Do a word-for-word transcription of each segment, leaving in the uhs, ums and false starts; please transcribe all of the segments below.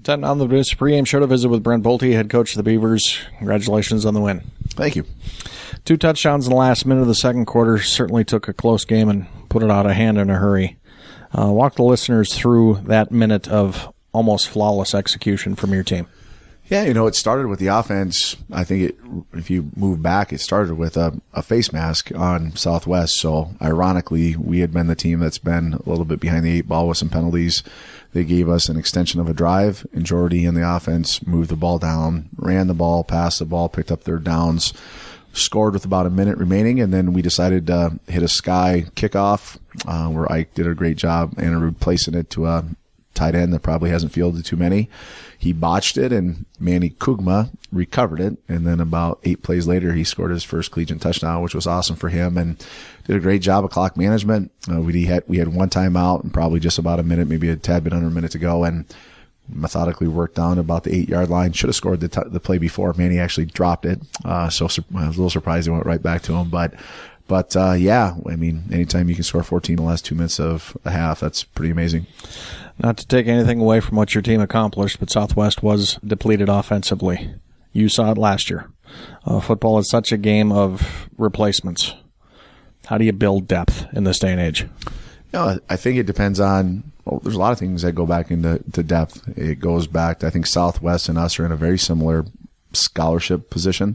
Then on the pregame show to visit with Brent Bolte, head coach of the Beavers. Congratulations on the win. Thank you. Two touchdowns in the last minute of the second quarter certainly took a close game and put it out of hand in a hurry. Uh, walk the listeners through that minute of almost flawless execution from your team. Yeah, you know, it started with the offense. I think it, if you move back, it started with a, a face mask on Southwest. So ironically, we had been the team that's been a little bit behind the eight ball with some penalties. They gave us an extension of a drive, and Jordy and the offense moved the ball down, ran the ball, passed the ball, picked up their downs, scored with about a minute remaining, and then we decided to hit a sky kickoff uh, where Ike did a great job and placing it to a tight end that probably hasn't fielded too many. He botched it, and Manny Kugma recovered it, and then about eight plays later, he scored his first collegiate touchdown, which was awesome for him, and did a great job of clock management. Uh, we had we had one timeout and probably just about a minute, maybe a tad bit under a minute to go, and methodically worked down about the eight-yard line. Should have scored the, t- the play before. Manny actually dropped it, uh, so sur- I was a little surprised he went right back to him, but But, uh, yeah, I mean, anytime you can score fourteen in the last two minutes of a half, that's pretty amazing. Not to take anything away from what your team accomplished, but Southwest was depleted offensively. You saw it last year. Uh, football is such a game of replacements. How do you build depth in this day and age? You know, I think it depends on, well, there's a lot of things that go back into to depth. It goes back to, I think Southwest and us are in a very similar scholarship position.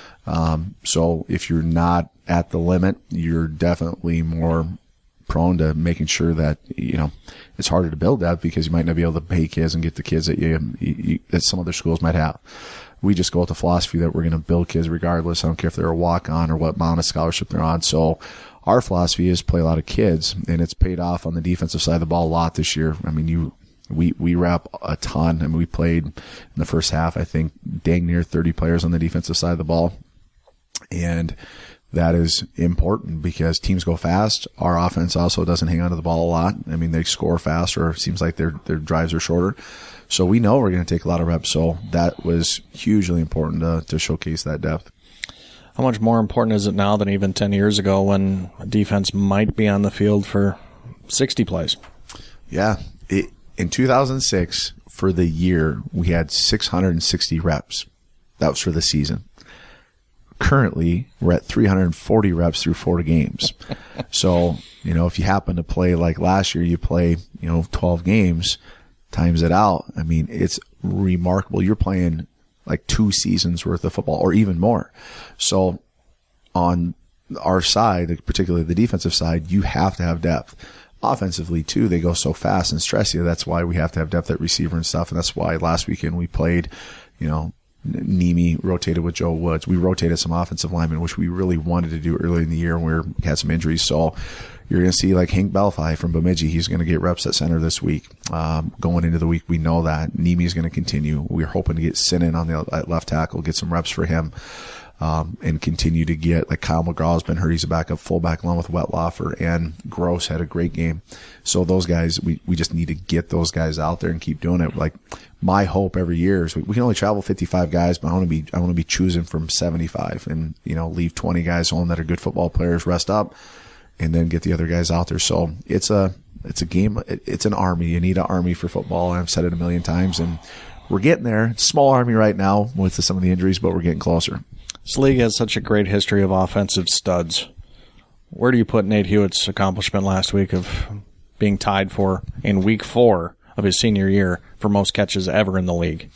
Um, so if you're not at the limit, you're definitely more prone to making sure that, you know, it's harder to build that because you might not be able to pay kids and get the kids that you, you that some other schools might have. We just go with the philosophy that we're going to build kids regardless. I don't care if they're a walk-on or what amount of scholarship they're on. So our philosophy is play a lot of kids, and it's paid off on the defensive side of the ball a lot this year. I mean, you, we, we wrap a ton. I mean, we played in the first half, I think, dang near thirty players on the defensive side of the ball. And that is important because teams go fast. Our offense also doesn't hang on to the ball a lot. I mean, they score fast, or it seems like their their drives are shorter. So we know we're going to take a lot of reps. So that was hugely important to, to showcase that depth. How much more important is it now than even ten years ago when a defense might be on the field for sixty plays? Yeah. It, in two thousand six, for the year, we had six hundred sixty reps. That was for the season. Currently, we're at three hundred forty reps through four games. So, you know, if you happen to play like last year, you play, you know, twelve games, times it out. I mean, it's remarkable. You're playing like two seasons worth of football or even more. So on our side, particularly the defensive side, you have to have depth. Offensively, too, they go so fast and stress you. That's why we have to have depth at receiver and stuff. And that's why last weekend we played, you know, Nemi rotated with Joe Woods. We rotated some offensive linemen, which we really wanted to do early in the year when we had some injuries. So you're going to see like Hank Belfi from Bemidji. He's going to get reps at center this week. Um, going into the week, we know that. Nemi is going to continue. We're hoping to get Sinan on the at left tackle, get some reps for him, um, and continue to get, like Kyle McGraw has been hurt. He's a backup fullback along with Wetlaufer, and Gross had a great game. So those guys, we, we just need to get those guys out there and keep doing it. Like, my hope every year is we, we can only travel fifty-five guys, but I want to be, I want to be choosing from seventy-five and, you know, leave twenty guys home that are good football players, rest up, and then get the other guys out there. So it's a, it's a game. It, it's an army. You need an army for football. I've said it a million times, and we're getting there. It's a small army right now with some of the injuries, but we're getting closer. This league has such a great history of offensive studs. Where do you put Nate Hewitt's accomplishment last week of being tied for in week four of his senior year for most catches ever in the league?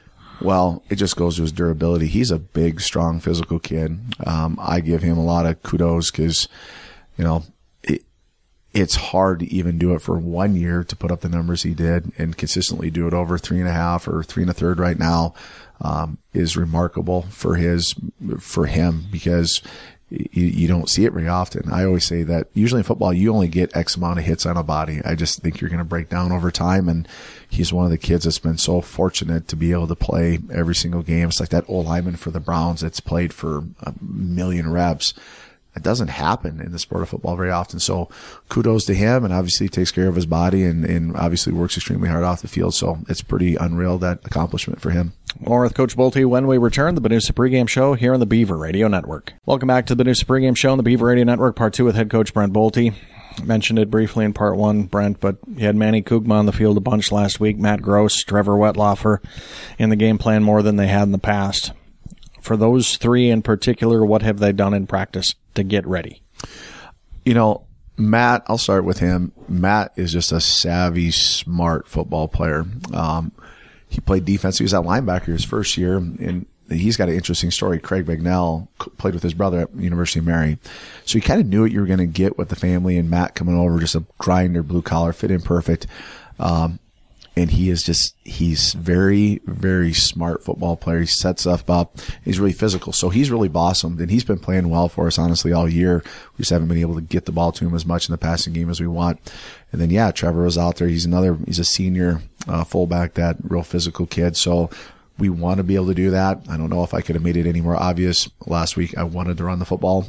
Well, it just goes to his durability. He's a big, strong, physical kid. Um, I give him a lot of kudos because, you know, it, it's hard to even do it for one year to put up the numbers he did and consistently do it over three and a half or three and a third right now, um, is remarkable for his, for him because You, you don't see it very often. I always say that usually in football, you only get X amount of hits on a body. I just think you're going to break down over time. And he's one of the kids that's been so fortunate to be able to play every single game. It's like that old lineman for the Browns that's played for a million reps. It doesn't happen in the sport of football very often. So kudos to him, and obviously he takes care of his body and, and obviously works extremely hard off the field. So it's pretty unreal, that accomplishment for him. More with Coach Bolte when we return. The Benoista Pregame Show here on the Beaver Radio Network. Welcome back to the Benoista Pregame Show on the Beaver Radio Network, part two with head coach Brent Bolte. I mentioned it briefly in part one, Brent, but you had Manny Kugma on the field a bunch last week, Matt Gross, Trevor Wetlaufer in the game plan more than they had in the past. For those three in particular, what have they done in practice to get ready? You know, Matt, I'll start with him. Matt is just a savvy, smart football player. Um, he played defense. He was at linebacker his first year, and he's got an interesting story. Craig Bagnell played with his brother at University of Mary. So you kind of knew what you were going to get with the family, and Matt coming over, just a grinder, blue collar, fit in perfect. Um, and he is just, he's very, very smart football player. He sets stuff up. He's really physical. So he's really blossomed, and he's been playing well for us, honestly, all year. We just haven't been able to get the ball to him as much in the passing game as we want. And then, yeah, Trevor was out there. He's another, he's a senior uh, fullback, that real physical kid. So we want to be able to do that. I don't know if I could have made it any more obvious. Last week, I wanted to run the football,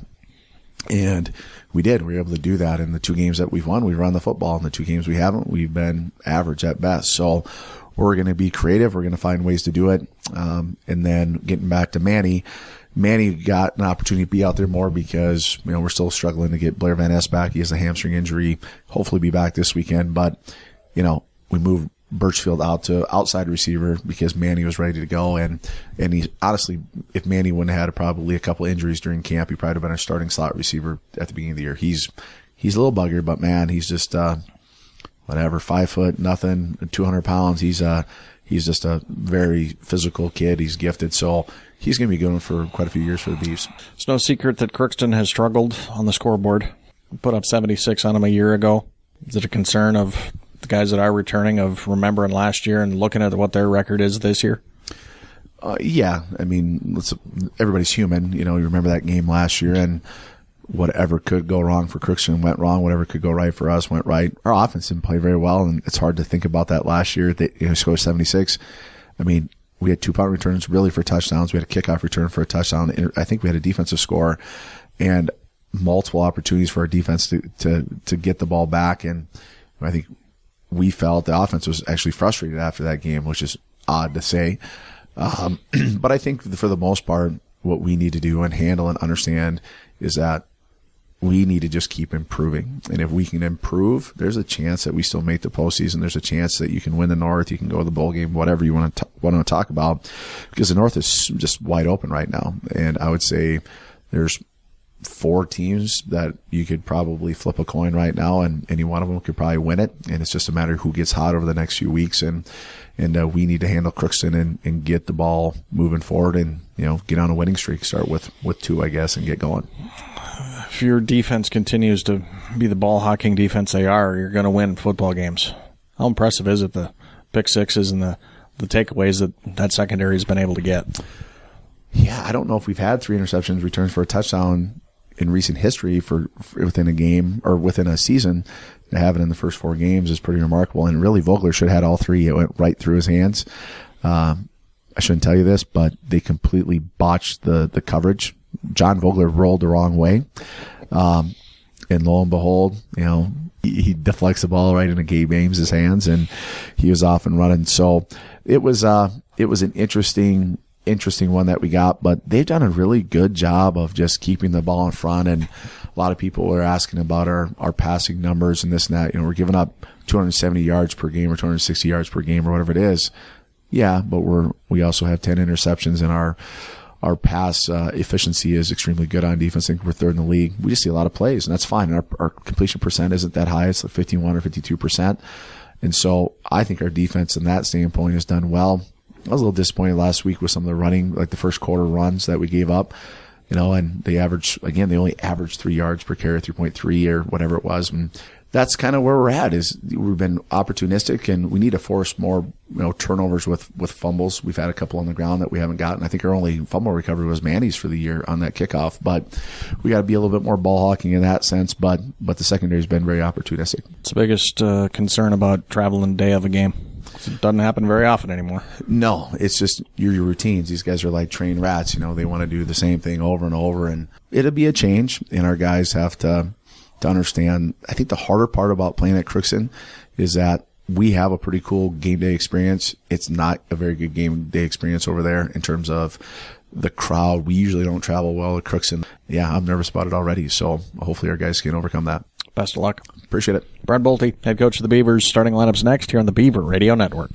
and we did. We were able to do that. In the two games that we've won, we run the football. In the two games we haven't, we've been average at best. So we're going to be creative. We're going to find ways to do it. Um, and then getting back to Manny, Manny got an opportunity to be out there more because, you know, we're still struggling to get Blair Van Ness back. He has a hamstring injury. Hopefully be back this weekend. But, you know, we moved Birchfield out to outside receiver because Manny was ready to go. And, and he honestly, if Manny wouldn't have had probably a couple injuries during camp, he probably would have been our starting slot receiver at the beginning of the year. He's, he's a little bugger, but man, he's just, uh, whatever, five foot, nothing, two hundred pounds. He's, uh, he's just a very physical kid. He's gifted. So he's going to be going for quite a few years for the Beavs. It's no secret that Crookston has struggled on the scoreboard. Put up seventy-six on him a year ago. Is it a concern of the guys that are returning, of remembering last year and looking at what their record is this year? Uh, yeah. I mean, let's, everybody's human. You know, you remember that game last year, and whatever could go wrong for Crookston went wrong. Whatever could go right for us went right. Our offense didn't play very well, and it's hard to think about that last year. They, you know, scored seventy-six. I mean, we had two punt returns really for touchdowns. We had a kickoff return for a touchdown. I think we had a defensive score and multiple opportunities for our defense to, to, to get the ball back. And I think we felt the offense was actually frustrated after that game, which is odd to say. Um, but I think for the most part, what we need to do and handle and understand is that we need to just keep improving. And if we can improve, there's a chance that we still make the postseason. There's a chance that you can win the North. You can go to the bowl game, whatever you want to, t- want to talk about, because the North is just wide open right now. And I would say there's four teams that you could probably flip a coin right now, and any one of them could probably win it. And it's just a matter of who gets hot over the next few weeks. And, and, uh, we need to handle Crookston and, and get the ball moving forward and, you know, get on a winning streak, start with, with two, I guess, and get going. If your defense continues to be the ball hawking defense they are, you're going to win football games. How impressive is it, the pick sixes and the, the takeaways that that secondary has been able to get? Yeah, I don't know if we've had three interceptions returns for a touchdown in recent history for, for within a game or within a season. To have it in the first four games is pretty remarkable. And really, Vogler should have had all three. It went right through his hands. Um, I shouldn't tell you this, but they completely botched the, the coverage. John Vogler rolled the wrong way. Um, and lo and behold, you know, he, he deflects the ball right into Gabe Ames' hands, and he was off and running. So it was, uh, it was an interesting, interesting one that we got, but they've done a really good job of just keeping the ball in front. And a lot of people were asking about our, our passing numbers and this and that. You know, we're giving up two hundred seventy yards per game or two hundred sixty yards per game or whatever it is. Yeah, but we're, we also have ten interceptions, and our, our pass uh, efficiency is extremely good on defense. I think we're third in the league. We just see a lot of plays, and that's fine. Our, our completion percent isn't that high. It's like fifty-one or fifty-two percent. And so I think our defense in that standpoint has done well. I was a little disappointed last week with some of the running, like the first quarter runs that we gave up, you know, and they averaged, again, they only averaged three yards per carry, three point three or whatever it was. And that's kind of where we're at, is we've been opportunistic, and we need to force more, you know, turnovers with, with fumbles. We've had a couple on the ground that we haven't gotten. I think our only fumble recovery was Manny's for the year on that kickoff, but we got to be a little bit more ball hawking in that sense. But, but the secondary's been very opportunistic. It's the biggest uh, concern about traveling day of a game. It doesn't happen very often anymore. No, it's just your, your routines. These guys are like trained rats. You know, they want to do the same thing over and over, and it'll be a change, and our guys have to, to understand. I think the harder part about playing at Crookston is that we have a pretty cool game day experience. It's not a very good game day experience over there in terms of the crowd. We usually don't travel well at Crookston. Yeah, I'm nervous about it already. So hopefully our guys can overcome that. Best of luck. Appreciate it. Brad Bolte, head coach of the Beavers. Starting lineups next here on the Beaver Radio Network.